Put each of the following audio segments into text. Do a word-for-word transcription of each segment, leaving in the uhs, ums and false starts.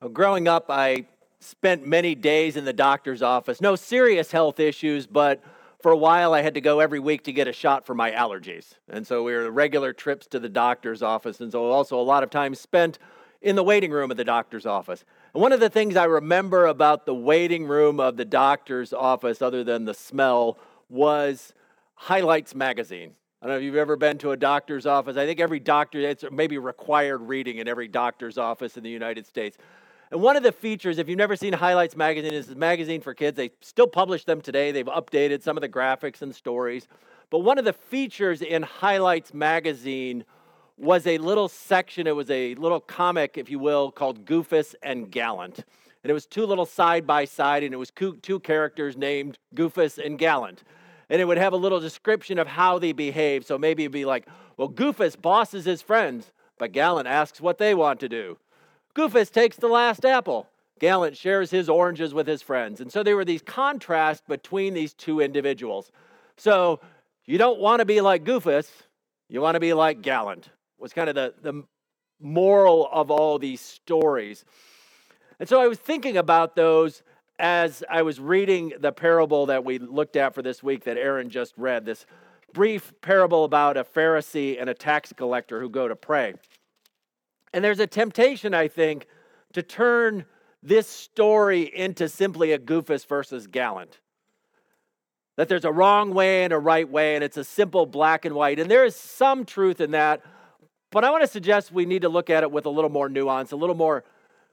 Well, growing up, I spent many days in the doctor's office. No serious health issues, but for a while I had to go every week to get a shot for my allergies. And so we were regular trips to the doctor's office, and so also a lot of time spent in the waiting room of the doctor's office. And one of the things I remember about the waiting room of the doctor's office, other than the smell, was Highlights magazine. I don't know if you've ever been to a doctor's office. I think every doctor, it's maybe required reading in every doctor's office in the United States. And one of the features, if you've never seen Highlights magazine, is a magazine for kids. They still publish them today. They've updated some of the graphics and stories. But one of the features in Highlights magazine was a little section. It was a little comic, if you will, called Goofus and Gallant. And it was two little side by side, and it was two characters named Goofus and Gallant. And it would have a little description of how they behave. So maybe it'd be like, well, Goofus bosses his friends, but Gallant asks what they want to do. Goofus takes the last apple. Gallant shares his oranges with his friends. And so there were these contrasts between these two individuals. So you don't want to be like Goofus, you want to be like Gallant, was kind of the, the moral of all these stories. And so I was thinking about those as I was reading the parable that we looked at for this week that Aaron just read, this brief parable about a Pharisee and a tax collector who go to pray. And there's a temptation, I think, to turn this story into simply a Goofus versus Gallant. That there's a wrong way and a right way, and it's a simple black and white. And there is some truth in that, but I want to suggest we need to look at it with a little more nuance, a little more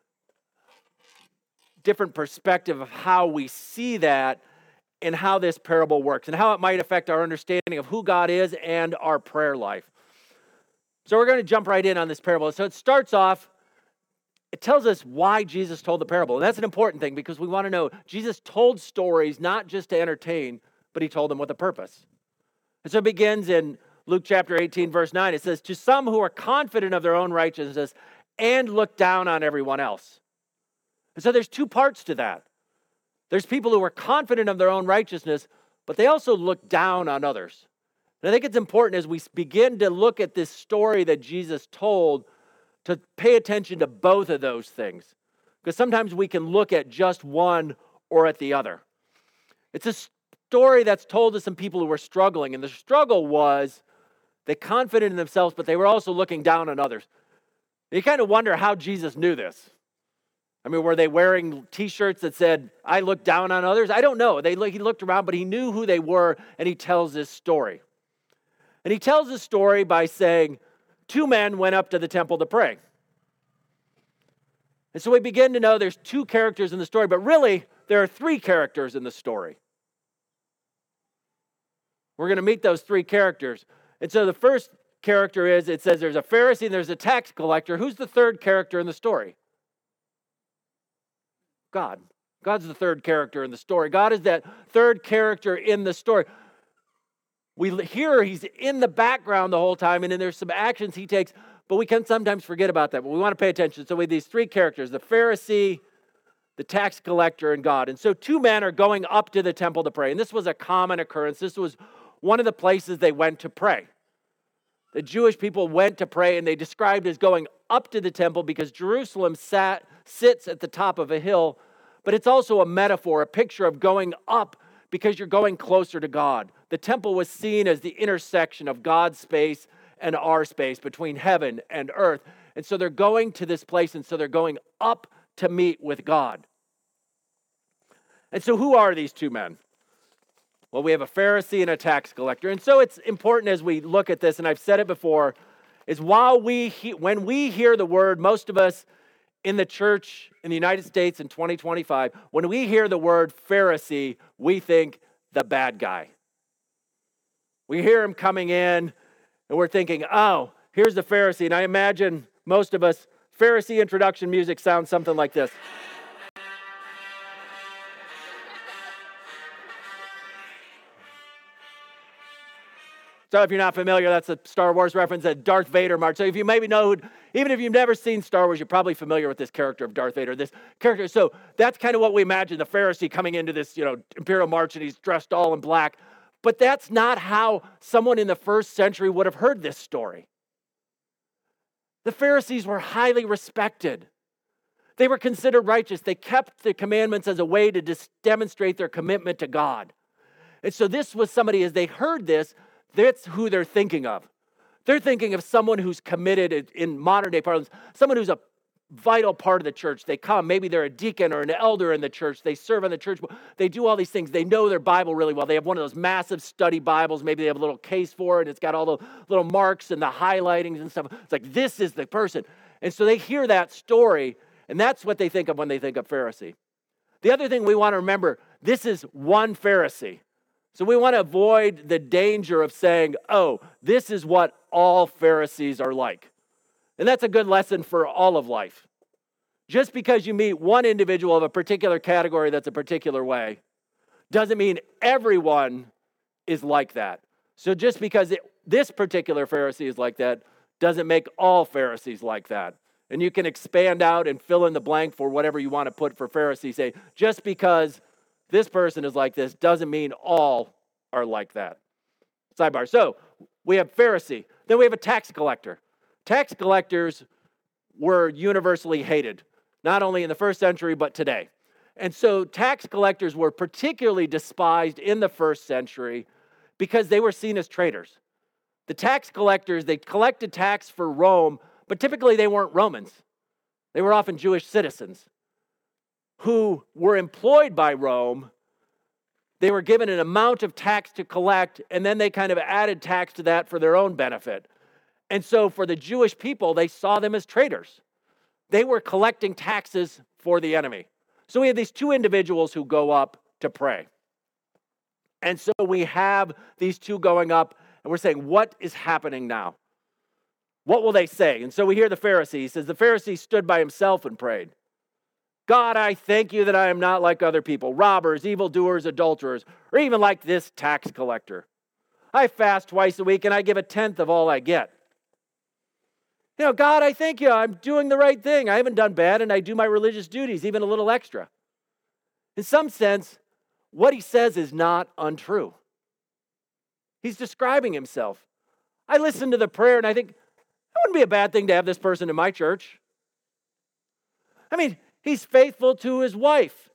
different perspective of how we see that and how this parable works and how it might affect our understanding of who God is and our prayer life. So we're going to jump right in on this parable. So it starts off, it tells us why Jesus told the parable. And that's an important thing because we want to know Jesus told stories not just to entertain, but he told them with a purpose. And so it begins in Luke chapter eighteen, verse nine. It says, to some who are confident of their own righteousness and look down on everyone else. And so there's two parts to that. There's people who are confident of their own righteousness, but they also look down on others. And I think it's important as we begin to look at this story that Jesus told to pay attention to both of those things. Because sometimes we can look at just one or at the other. It's a story that's told to some people who were struggling. And the struggle was they confident in themselves, but they were also looking down on others. You kind of wonder how Jesus knew this. I mean, were they wearing t-shirts that said, I look down on others? I don't know. They He looked around, but he knew who they were, and he tells this story. And he tells the story by saying, two men went up to the temple to pray. And so we begin to know there's two characters in the story, but really there are three characters in the story. We're going to meet those three characters. And so the first character is, it says there's a Pharisee and there's a tax collector. Who's the third character in the story? God. God's the third character in the story. God is that third character in the story. We hear he's in the background the whole time, and then there's some actions he takes, but we can sometimes forget about that. But we want to pay attention. So we have these three characters, the Pharisee, the tax collector, and God. And so two men are going up to the temple to pray. And this was a common occurrence. This was one of the places they went to pray. The Jewish people went to pray, and they described as going up to the temple because Jerusalem sat, sits at the top of a hill, but it's also a metaphor, a picture of going up because you're going closer to God. The temple was seen as the intersection of God's space and our space, between heaven and earth. And so they're going to this place, and so they're going up to meet with God. And so who are these two men? Well, we have a Pharisee and a tax collector. And so it's important as we look at this, and I've said it before, is while we he- when we hear the word, most of us in the church in the United States in twenty twenty-five, when we hear the word Pharisee, we think the bad guy. We hear him coming in, and we're thinking, oh, here's the Pharisee. And I imagine most of us, Pharisee introduction music sounds something like this. So if you're not familiar, that's a Star Wars reference, a Darth Vader march. So if you maybe know, who, even if you've never seen Star Wars, you're probably familiar with this character of Darth Vader, this character. So that's kind of what we imagine, the Pharisee coming into this, you know, imperial march, and he's dressed all in black. But that's not how someone in the first century would have heard this story. The Pharisees were highly respected. They were considered righteous. They kept the commandments as a way to dis- demonstrate their commitment to God. And so this was somebody, as they heard this, that's who they're thinking of. They're thinking of someone who's committed in modern day parlance, someone who's a vital part of the church. They come, maybe they're a deacon or an elder in the church. They serve on the church. They do all these things. They know their Bible really well. They have one of those massive study Bibles. Maybe they have a little case for it. And it's got all the little marks and the highlightings and stuff. It's like, this is the person. And so they hear that story, and that's what they think of when they think of Pharisee. The other thing we want to remember, this is one Pharisee. So we want to avoid the danger of saying, oh, this is what all Pharisees are like. And that's a good lesson for all of life. Just because you meet one individual of a particular category that's a particular way, doesn't mean everyone is like that. So just because it, this particular Pharisee is like that, doesn't make all Pharisees like that. And you can expand out and fill in the blank for whatever you want to put for Pharisee. Say, just because this person is like this, doesn't mean all are like that. Sidebar. So we have Pharisee. Then we have a tax collector. Tax collectors were universally hated, not only in the first century, but today. And so tax collectors were particularly despised in the first century because they were seen as traitors. The tax collectors, they collected tax for Rome, but typically they weren't Romans. They were often Jewish citizens who were employed by Rome. They were given an amount of tax to collect, and then they kind of added tax to that for their own benefit. And so for the Jewish people, they saw them as traitors. They were collecting taxes for the enemy. So we have these two individuals who go up to pray. And so we have these two going up, and we're saying, what is happening now? What will they say? And so we hear the Pharisee. He says, the Pharisee stood by himself and prayed. God, I thank you that I am not like other people, robbers, evildoers, adulterers, or even like this tax collector. I fast twice a week, and I give a tenth of all I get. You know, God, I thank you. I'm doing the right thing. I haven't done bad, and I do my religious duties, even a little extra. In some sense, what he says is not untrue. He's describing himself. I listen to the prayer, and I think, that wouldn't be a bad thing to have this person in my church. I mean, he's faithful to his wife.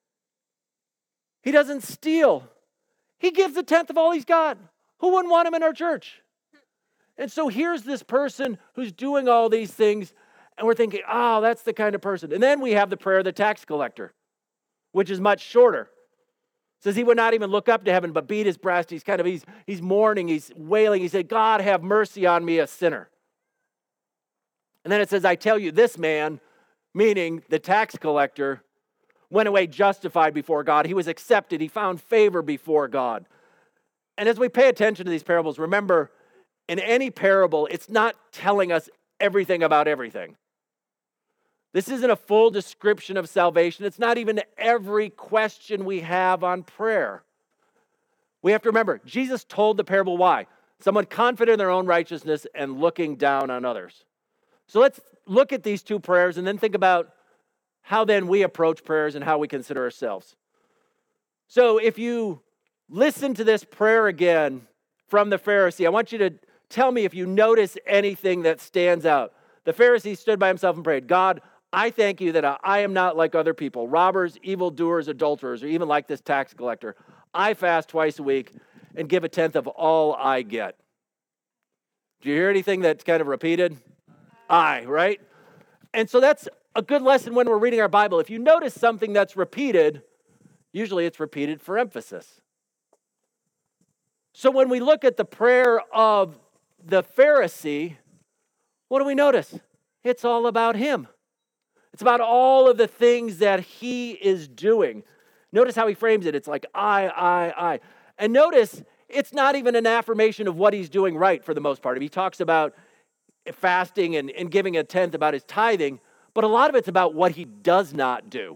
He doesn't steal. He gives a tenth of all he's got. Who wouldn't want him in our church? And so here's this person who's doing all these things, and we're thinking, oh, that's the kind of person. And then we have the prayer of the tax collector, which is much shorter. It says he would not even look up to heaven, but beat his breast. He's kind of, he's, he's mourning, he's wailing. He said, God, have mercy on me, a sinner. And then it says, I tell you, this man, meaning the tax collector, went away justified before God. He was accepted. He found favor before God. And as we pay attention to these parables, remember, in any parable, it's not telling us everything about everything. This isn't a full description of salvation. It's not even every question we have on prayer. We have to remember, Jesus told the parable why? Someone confident in their own righteousness and looking down on others. So let's look at these two prayers and then think about how then we approach prayers and how we consider ourselves. So if you listen to this prayer again from the Pharisee, I want you to tell me if you notice anything that stands out. The Pharisee stood by himself and prayed, God, I thank you that I am not like other people, robbers, evildoers, adulterers, or even like this tax collector. I fast twice a week and give a tenth of all I get. Do you hear anything that's kind of repeated? I, right? And so that's a good lesson when we're reading our Bible. If you notice something that's repeated, usually it's repeated for emphasis. So when we look at the prayer of the Pharisee, what do we notice? It's all about him. It's about all of the things that he is doing. Notice how he frames it. It's like, I, I, I. And notice, it's not even an affirmation of what he's doing right for the most part. He talks about fasting and, and giving a tenth, about his tithing, but a lot of it's about what he does not do.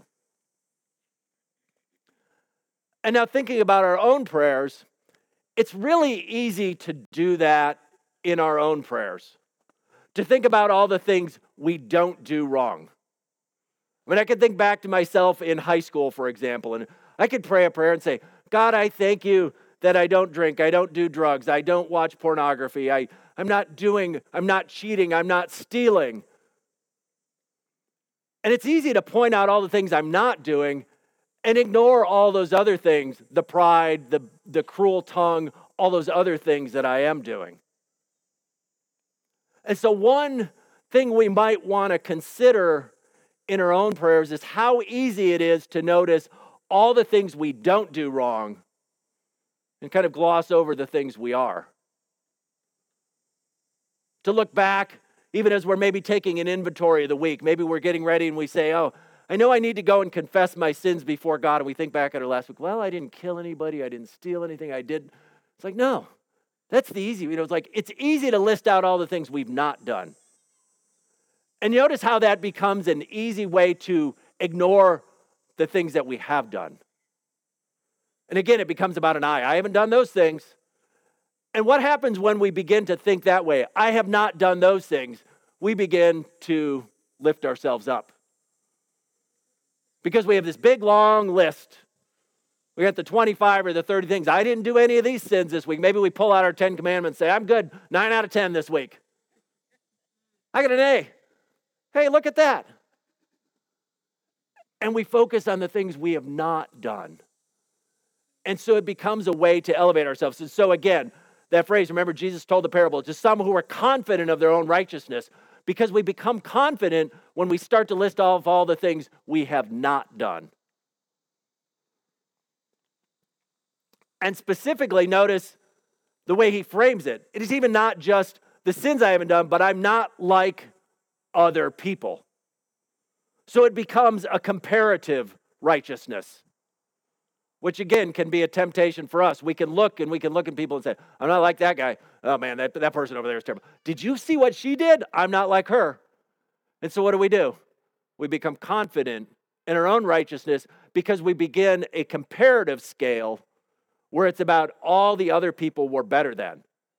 And now thinking about our own prayers, it's really easy to do that in our own prayers. To think about all the things we don't do wrong. I mean, I could think back to myself in high school, for example, and I could pray a prayer and say, God, I thank you that I don't drink, I don't do drugs, I don't watch pornography, I, I'm not doing, I'm not cheating, I'm not stealing. And it's easy to point out all the things I'm not doing and ignore all those other things, the pride, the, the cruel tongue, all those other things that I am doing. And so one thing we might want to consider in our own prayers is how easy it is to notice all the things we don't do wrong and kind of gloss over the things we are. To look back, even as we're maybe taking an inventory of the week, maybe we're getting ready and we say, oh, I know I need to go and confess my sins before God. And we think back at our last week, well, I didn't kill anybody. I didn't steal anything. I did. It's like, no, that's the easy. You know, it's like, it's easy to list out all the things we've not done. And you notice how that becomes an easy way to ignore the things that we have done. And again, it becomes about an I. I haven't done those things. And what happens when we begin to think that way? I have not done those things. We begin to lift ourselves up. Because we have this big, long list. We got the twenty-five or the thirty things. I didn't do any of these sins this week. Maybe we pull out our Ten Commandments and say, I'm good, nine out of ten this week. I got an A. Hey, look at that. And we focus on the things we have not done. And so it becomes a way to elevate ourselves. And so again, that phrase, remember Jesus told the parable to some who are confident of their own righteousness, because we become confident when we start to list off all the things we have not done. And specifically, notice the way he frames it. It is even not just the sins I haven't done, but I'm not like other people. So it becomes a comparative righteousness, which again can be a temptation for us. We can look and we can look at people and say, I'm not like that guy. Oh man, that, that person over there is terrible. Did you see what she did? I'm not like her. And so what do we do? We become confident in our own righteousness because we begin a comparative scale where it's about all the other people we're better than.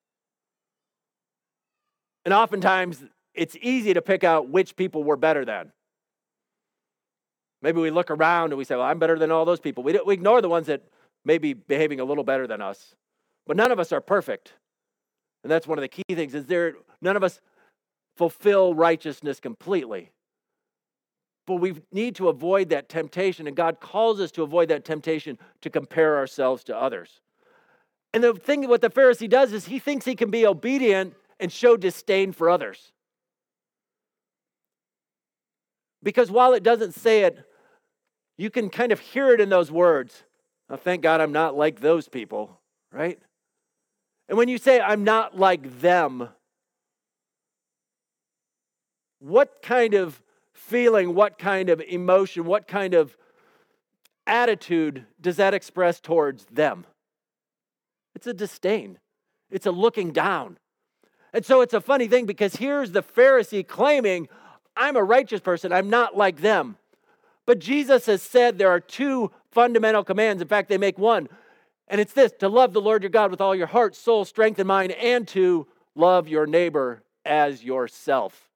And oftentimes it's easy to pick out which people we're better than. Maybe we look around and we say, well, I'm better than all those people. We, don't, we ignore the ones that may be behaving a little better than us. But none of us are perfect. And that's one of the key things, is there none of us fulfill righteousness completely. But we need to avoid that temptation, and God calls us to avoid that temptation to compare ourselves to others. And the thing what the Pharisee does is he thinks he can be obedient and show disdain for others. Because while it doesn't say it, you can kind of hear it in those words. Oh, thank God I'm not like those people, right? And when you say I'm not like them, what kind of feeling, what kind of emotion, what kind of attitude does that express towards them? It's a disdain. It's a looking down. And so it's a funny thing because here's the Pharisee claiming, I'm a righteous person. I'm not like them. But Jesus has said there are two fundamental commands. In fact, they make one. And it's this, to love the Lord your God with all your heart, soul, strength, and mind, and to love your neighbor as yourself.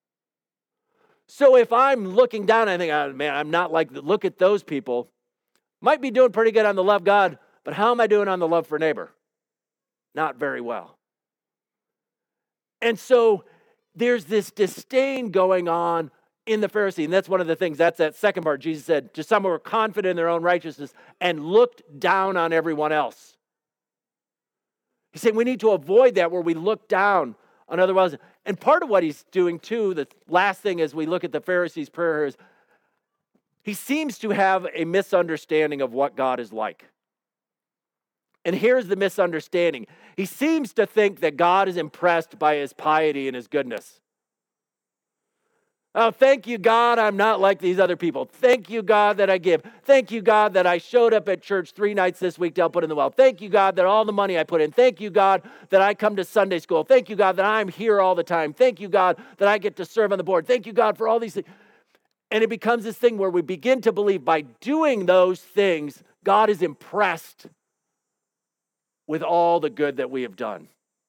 So if I'm looking down, I think, oh, man, I'm not like, look at those people. Might be doing pretty good on the love God, but how am I doing on the love for neighbor? Not very well. And so there's this disdain going on in the Pharisee. And that's one of the things, that's that second part. Jesus said, to some who were confident in their own righteousness and looked down on everyone else. He's saying we need to avoid that where we look down on other ones. And part of what he's doing too, the last thing as we look at the Pharisee's prayer is, he seems to have a misunderstanding of what God is like. And here's the misunderstanding. He seems to think that God is impressed by his piety and his goodness. Oh, thank you, God, I'm not like these other people. Thank you, God, that I give. Thank you, God, that I showed up at church three nights this week to help put in the well. Thank you, God, that all the money I put in. Thank you, God, that I come to Sunday school. Thank you, God, that I'm here all the time. Thank you, God, that I get to serve on the board. Thank you, God, for all these things. And it becomes this thing where we begin to believe by doing those things, God is impressed with all the good that we have done.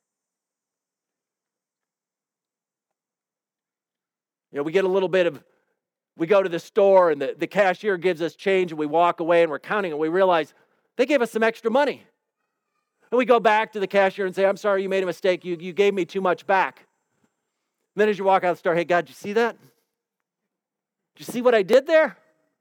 You know, we get a little bit of, we go to the store and the, the cashier gives us change and we walk away and we're counting and we realize they gave us some extra money. And we go back to the cashier and say, I'm sorry, you made a mistake. You, you gave me too much back. And then as you walk out of the store, hey, God, did you see that? Did you see what I did there?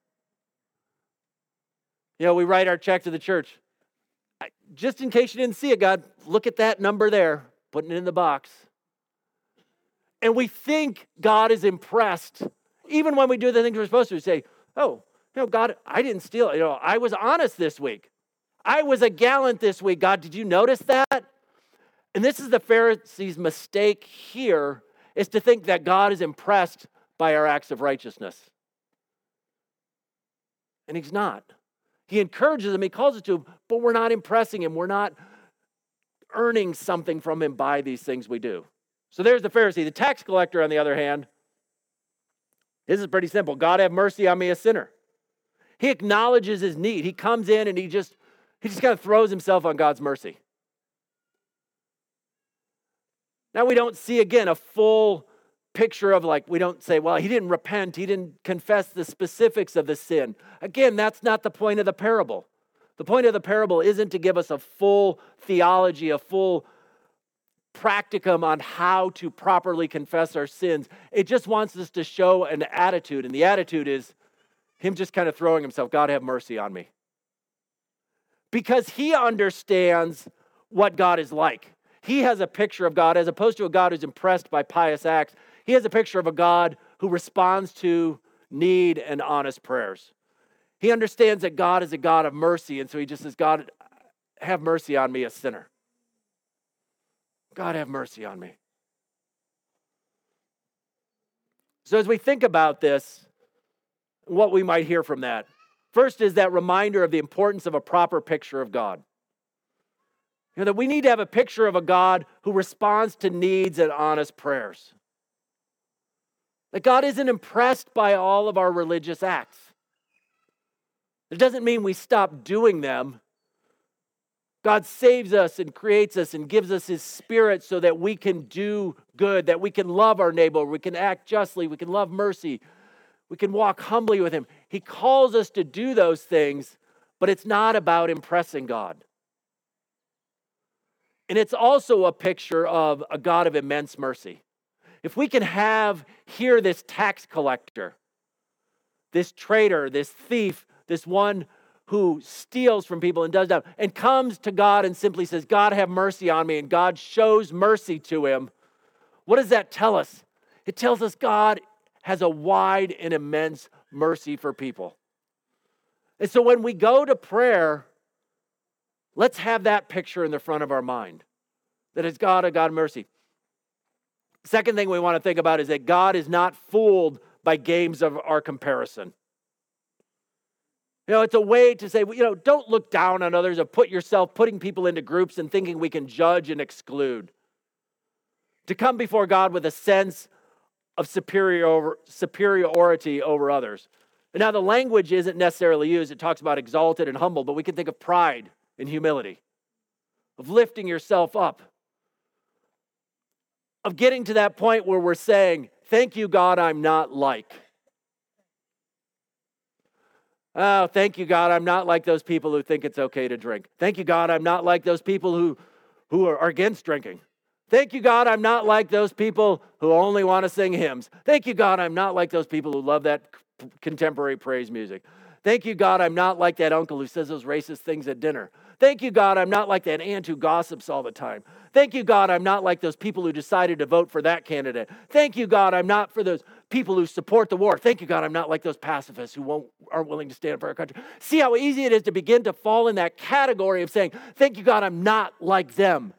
You know, we write our check to the church. I, just in case you didn't see it, God, look at that number there, putting it in the box. And we think God is impressed. Even when we do the things we're supposed to, we say, oh, you know, God, I didn't steal. You know, I was honest this week. I was a gallant this week. God, did you notice that? And this is the Pharisees' mistake here, is to think that God is impressed by our acts of righteousness. And he's not. He encourages them, he calls it to him, but we're not impressing him. We're not earning something from him by these things we do. So there's the Pharisee. The tax collector, on the other hand, this is pretty simple. God, have mercy on me, a sinner. He acknowledges his need. He comes in and he just, he just kind of throws himself on God's mercy. Now we don't see, again, a full picture of, like, we don't say, well, he didn't repent. He didn't confess the specifics of the sin. Again, that's not the point of the parable. The point of the parable isn't to give us a full theology, a full practicum on how to properly confess our sins. It just wants us to show an attitude, and the attitude is him just kind of throwing himself, God, have mercy on me. Because he understands what God is like. He has a picture of God, as opposed to a God who's impressed by pious acts. He has a picture of a God who responds to need and honest prayers. He understands that God is a God of mercy, and so he just says, God, have mercy on me, a sinner. God, have mercy on me. So as we think about this, what we might hear from that, first is that reminder of the importance of a proper picture of God. You know, that we need to have a picture of a God who responds to needs and honest prayers. That God isn't impressed by all of our religious acts. It doesn't mean we stop doing them. God saves us and creates us and gives us his Spirit so that we can do good, that we can love our neighbor, we can act justly, we can love mercy, we can walk humbly with him. He calls us to do those things, but it's not about impressing God. And it's also a picture of a God of immense mercy. If we can have here this tax collector, this traitor, this thief, this one who steals from people and does that, and comes to God and simply says, God, have mercy on me, and God shows mercy to him, what does that tell us? It tells us God has a wide and immense mercy for people. And so when we go to prayer, let's have that picture in the front of our mind, that it's God, a God of mercy. Second thing we want to think about is that God is not fooled by games of our comparison. You know, it's a way to say, you know, don't look down on others or put yourself, putting people into groups and thinking we can judge and exclude. To come before God with a sense of superior, superiority over others. And now the language isn't necessarily used. It talks about exalted and humble, but we can think of pride and humility, of lifting yourself up, of getting to that point where we're saying, thank you, God, I'm not like. Oh, thank you, God, I'm not like those people who think it's okay to drink. Thank you, God, I'm not like those people who, who are against drinking. Thank you, God, I'm not like those people who only want to sing hymns. Thank you, God, I'm not like those people who love that contemporary praise music. Thank you, God, I'm not like that uncle who says those racist things at dinner. Thank you, God, I'm not like that aunt who gossips all the time. Thank you, God, I'm not like those people who decided to vote for that candidate. Thank you, God, I'm not for those people who support the war. Thank you, God, I'm not like those pacifists who won't, aren't willing to stand up for our country. See how easy it is to begin to fall in that category of saying, thank you, God, I'm not like them.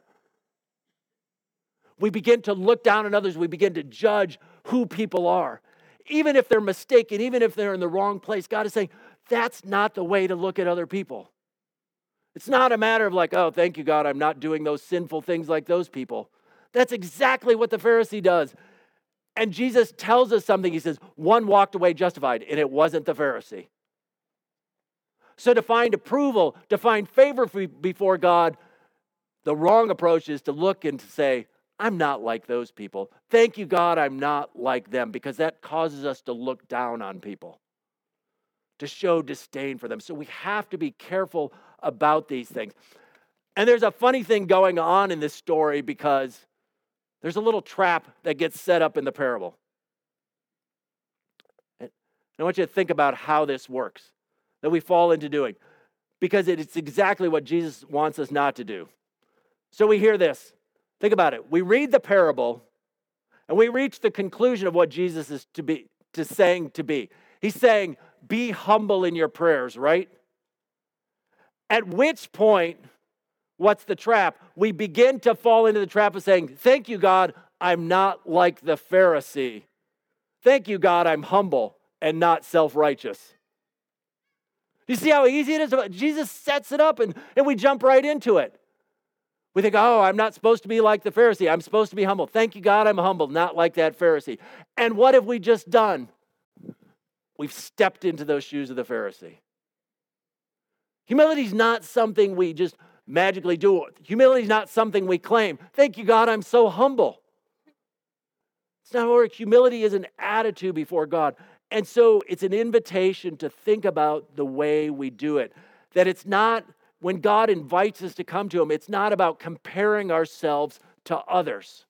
We begin to look down on others. We begin to judge who people are. Even if they're mistaken, even if they're in the wrong place, God is saying, that's not the way to look at other people. It's not a matter of like, oh, thank you, God, I'm not doing those sinful things like those people. That's exactly what the Pharisee does. And Jesus tells us something. He says, one walked away justified, and it wasn't the Pharisee. So to find approval, to find favor before God, the wrong approach is to look and to say, I'm not like those people. Thank you, God, I'm not like them, because that causes us to look down on people, to show disdain for them. So we have to be careful about these things. And there's a funny thing going on in this story, because there's a little trap that gets set up in the parable. I want you to think about how this works, that we fall into doing, because it's exactly what Jesus wants us not to do. So we hear this. Think about it. We read the parable, and we reach the conclusion of what Jesus is to be to saying to be. He's saying, be humble in your prayers, right? At which point, what's the trap? We begin to fall into the trap of saying, thank you, God, I'm not like the Pharisee. Thank you, God, I'm humble and not self-righteous. You see how easy it is? Jesus sets it up, and, and we jump right into it. We think, oh, I'm not supposed to be like the Pharisee. I'm supposed to be humble. Thank you, God, I'm humble, not like that Pharisee. And what have we just done? We've stepped into those shoes of the Pharisee. Humility is not something we just magically do. Humility is not something we claim. Thank you, God, I'm so humble. It's not work. Humility is an attitude before God. And so it's an invitation to think about the way we do it. That it's not, when God invites us to come to Him, it's not about comparing ourselves to others.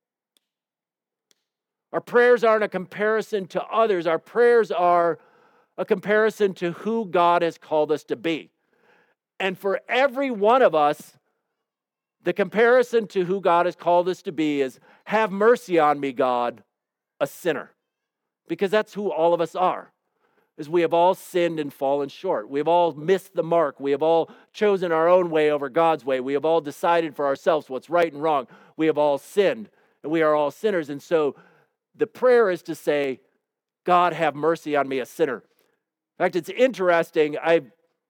Our prayers aren't a comparison to others. Our prayers are a comparison to who God has called us to be. And for every one of us, the comparison to who God has called us to be is, have mercy on me, God, a sinner. Because that's who all of us are. Is we have all sinned and fallen short. We have all missed the mark. We have all chosen our own way over God's way. We have all decided for ourselves what's right and wrong. We have all sinned, and we are all sinners. And so the prayer is to say, God, have mercy on me, a sinner. In fact, it's interesting. I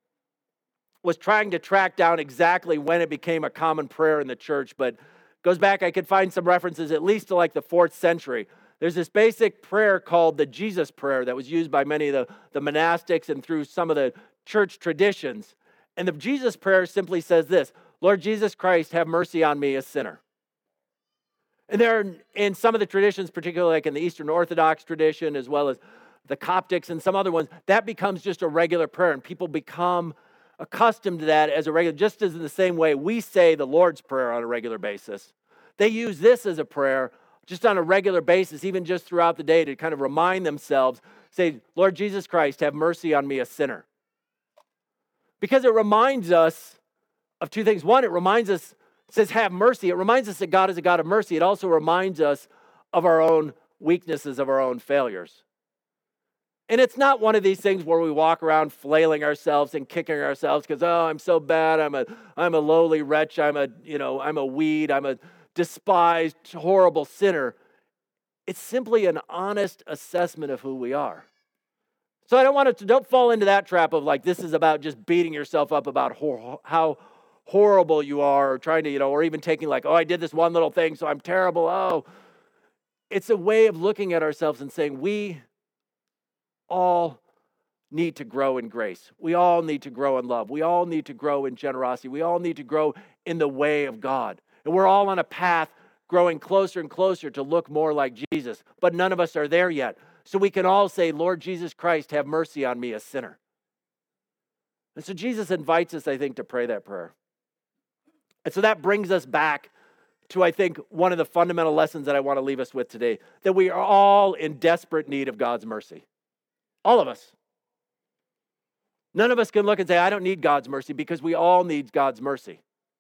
was trying to track down exactly when it became a common prayer in the church, but it goes back, I could find some references at least to like the fourth century. There's this basic prayer called the Jesus prayer that was used by many of the, the monastics and through some of the church traditions. And the Jesus prayer simply says this, Lord Jesus Christ, have mercy on me, a sinner. And there are, in some of the traditions, particularly like in the Eastern Orthodox tradition, as well as the Coptics and some other ones, that becomes just a regular prayer, and people become accustomed to that as a regular, just as in the same way we say the Lord's Prayer on a regular basis. They use this as a prayer just on a regular basis, even just throughout the day, to kind of remind themselves, say, Lord Jesus Christ, have mercy on me, a sinner. Because it reminds us of two things. One, it reminds us, it says have mercy. It reminds us that God is a God of mercy. It also reminds us of our own weaknesses, of our own failures. And it's not one of these things where we walk around flailing ourselves and kicking ourselves because, oh, I'm so bad. I'm a, I'm a lowly wretch. I'm a, you know, I'm a weed. I'm a despised, horrible sinner. It's simply an honest assessment of who we are. So I don't want to, don't fall into that trap of like, this is about just beating yourself up about hor- how horrible you are, or trying to, you know, or even taking like, oh, I did this one little thing, so I'm terrible. Oh, it's a way of looking at ourselves and saying, we all need to grow in grace. We all need to grow in love. We all need to grow in generosity. We all need to grow in the way of God. And we're all on a path growing closer and closer to look more like Jesus. But none of us are there yet. So we can all say, Lord Jesus Christ, have mercy on me, a sinner. And so Jesus invites us, I think, to pray that prayer. And so that brings us back to, I think, one of the fundamental lessons that I want to leave us with today, that we are all in desperate need of God's mercy. All of us. None of us can look and say, I don't need God's mercy, because we all need God's mercy.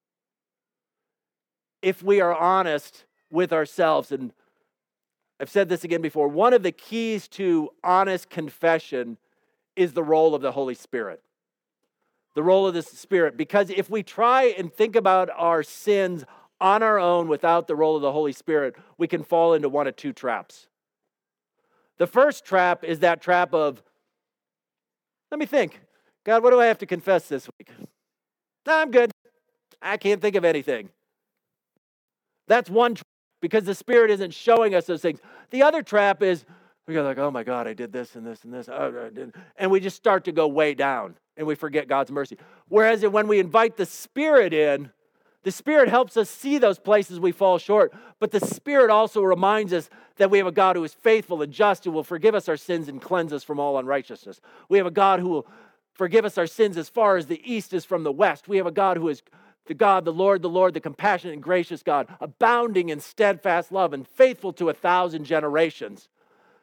If we are honest with ourselves, and I've said this again before, one of the keys to honest confession is the role of the Holy Spirit. The role of the Spirit. Because if we try and think about our sins on our own without the role of the Holy Spirit, we can fall into one of two traps. The first trap is that trap of, let me think. God, what do I have to confess this week? No, I'm good. I can't think of anything. That's one trap, because the Spirit isn't showing us those things. The other trap is, we go like, oh my God, I did this and this and this. Oh, I did. And we just start to go way down and we forget God's mercy. Whereas when we invite the Spirit in, the Spirit helps us see those places we fall short. But the Spirit also reminds us that we have a God who is faithful and just, who will forgive us our sins and cleanse us from all unrighteousness. We have a God who will forgive us our sins as far as the east is from the west. We have a God who is the God, the Lord, the Lord, the compassionate and gracious God, abounding in steadfast love and faithful to a thousand generations.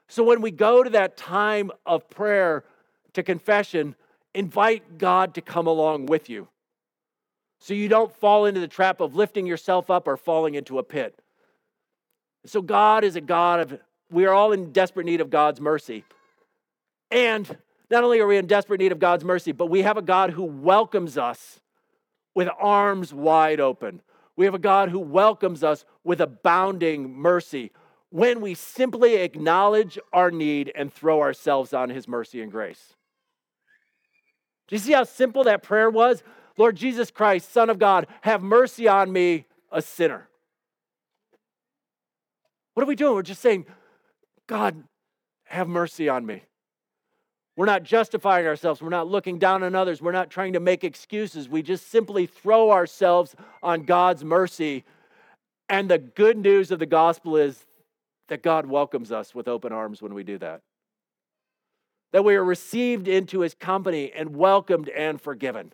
So when we go to that time of prayer to confession, invite God to come along with you, so you don't fall into the trap of lifting yourself up or falling into a pit. So God is a God of, we are all in desperate need of God's mercy. And not only are we in desperate need of God's mercy, but we have a God who welcomes us with arms wide open. We have a God who welcomes us with abounding mercy when we simply acknowledge our need and throw ourselves on his mercy and grace. Do you see how simple that prayer was? Lord Jesus Christ, Son of God, have mercy on me, a sinner. What are we doing? We're just saying, God, have mercy on me. We're not justifying ourselves. We're not looking down on others. We're not trying to make excuses. We just simply throw ourselves on God's mercy. And the good news of the gospel is that God welcomes us with open arms when we do that. That we are received into his company and welcomed and forgiven.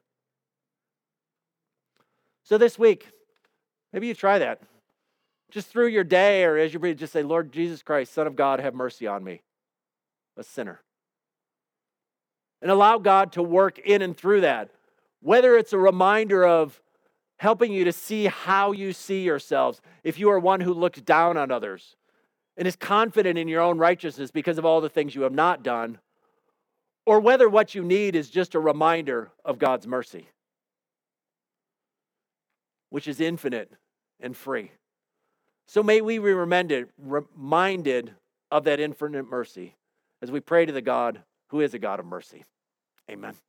So this week, maybe you try that. Just through your day or as you breathe, just say, Lord Jesus Christ, Son of God, have mercy on me, a sinner. And allow God to work in and through that. Whether it's a reminder of helping you to see how you see yourselves, if you are one who looks down on others and is confident in your own righteousness because of all the things you have not done, or whether what you need is just a reminder of God's mercy, which is infinite and free. So may we be reminded, reminded of that infinite mercy as we pray to the God who is a God of mercy. Amen.